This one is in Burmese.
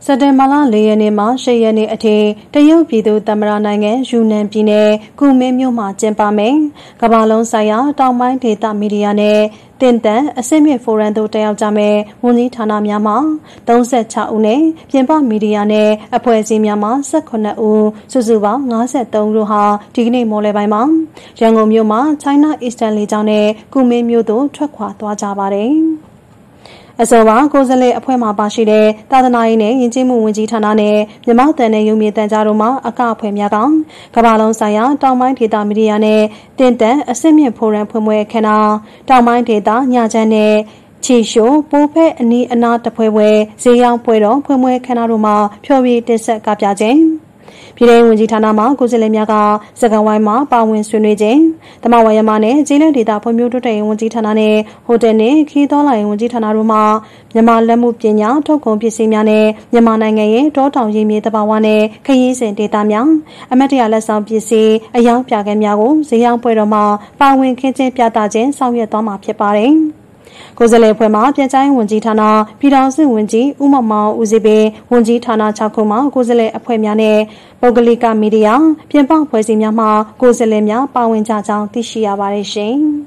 စက်တင်ဘာလ4 ရက်နေ့မှ10 ရက်နေ့အထိတရုတ်ပြည်သူ့သမ္မတနိုင်ငံယူနန်ပြည်နယ်ကူမင်းမြို့မှာကျင်းပမယ်။ကမ္ဘာလုံးဆိုင်ရာတောင်ပိုင်းဒေသမီဒီယာနဲ့တင်တန်အစစ်မြစ်ဖိုရမ်တို့တက်ရောက်ကြမယ်ဝန်ကြီးဌာနများမှ36ဦးနဲ့ပြင်ပမီဒီယာနဲ့အဖွဲ့အစည်းများမှ18ဦးစုစုပေါင်း53ဦးဟာဒီကနေ့မိုးလယ်ပိုင်းမှာရန်ကုန်မြို့မှာ China Eastern လေကြောင်းနဲ့ကူမင်းမြို့သို့ထွက်ခွာသွားကြပါတယ်။အစောပိုင်းကိုယ်စားလှယ်အဖွဲ့မှပါရှိတဲ့သာသနာရေးနဲ့ယဉ်ကျေးမှုဝန်ကြီးဌာနနဲ့မြန်မာတန်တဲ့ရုံမြေတန်ကြားတို့မှအကအဖွဲ့များကကမ္ဘာလုံးဆိုင်ရာတောင်ပိုင်းဒေသမီဒီယာနဲ့တင်တန်အစစ်မြစ်ဖိုရမ်ဖွင့်ပွဲခမ်းနားတောင်ပိုင်းဒေသညချမ်းနဲ့ချီရှိုးပိုးဖက်အနီးအနားတပွဲပွဲဈေးရောင်းပွဲတော်ဖွင့်ပွဲခမ်းနားတို့မှာဖျော်ဖြေတင်ဆက်ကပြခြင်းပြည်ထောင်ဝန်ကြီးဌာနမှကိုယ်စားလှယ်များကစကံဝိုင်းမှာပါဝင်ဆွေးနွေးခြင်းတမဝရမနဲ့ကျေးလက်ဒေသဖွံ့ဖြိုးတိုးတက်ရေးဝန်ကြီးဌာနနဲ့ဟိုတယ်နဲ့ခီးသောလာရေးဝန်ကြီးဌာနတို့မှမြန်မာလက်မှုပညာထုတ်ကုန်ပစ္စည်းများနဲ့မြန်မာနိုင်ငံရဲ့တောတောင်ရင်းမြေတဘာဝနဲ့ခရီးစဉ်ဒေသများအမတ်တရလက်ဆောင်ပစ္စည်းအယောင်ပြကဲများကိုဈေးရောင်းပွဲတော်မှာပါဝင်ခင်းကျင်းပြသခြင်းဆောင်ရွက်သွားမှာဖြစ်ပါတယ်ကိုယ်စားလှယ်ဖွဲ့မှပြန်ကြားရေးဝန်ကြီးဌာနပြည်ထောင်စုဝန်ကြီးဦးမောင်မောင်ဦးစီးပင်ဝန်ကြီးဌာန6ခုမှကိုယ်စားလှယ်အဖွဲ့များနဲ့ပုဂ္ဂလိကမီဒီယာပြင်ပဖွဲ့စည်းများမှကိုယ်စားလှယ်များပါဝင်ကြကြောင်းသိရှိရပါတယ်ရှင်။